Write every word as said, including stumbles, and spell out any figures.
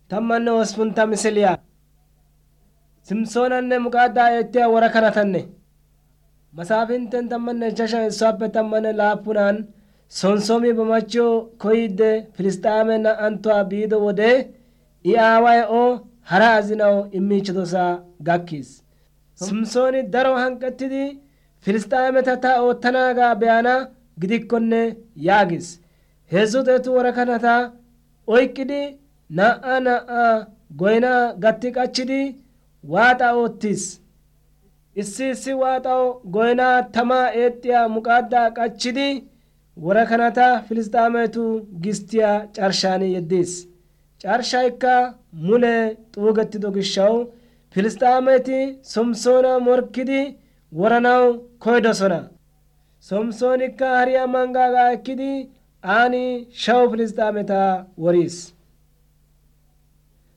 tammanne hospunta misiliya simsoonanne muqaaddaa eettee wara kanatanne masaafinten tammanne shashan issoappe tammanne laappunaan sonsoomii bamachoo koyidde filistaame na'antuwa biido wode i aaway o hara azinawu immiichitosaa gakkis. simsooni daro hanqettidi filistaameta ta oottanaagaa be'ana gidikkonne yaagis. heezzu xeetu wara kanata oyqqidi na'a na'a goynaa gatti qachchidi waaxa oottis. issi issi waaxaw goynaa tamaa eexxiya muqaaddaa qachchidi wara kanata filistaametu gistiya carshaanii yeddis. carshaykka mule xuugettido gishshawu filistaameti somsoona morkkidi woranaw koydosona. somsoonikka hariya manggaagaa ekkidi aani shawu filistaameta woriis.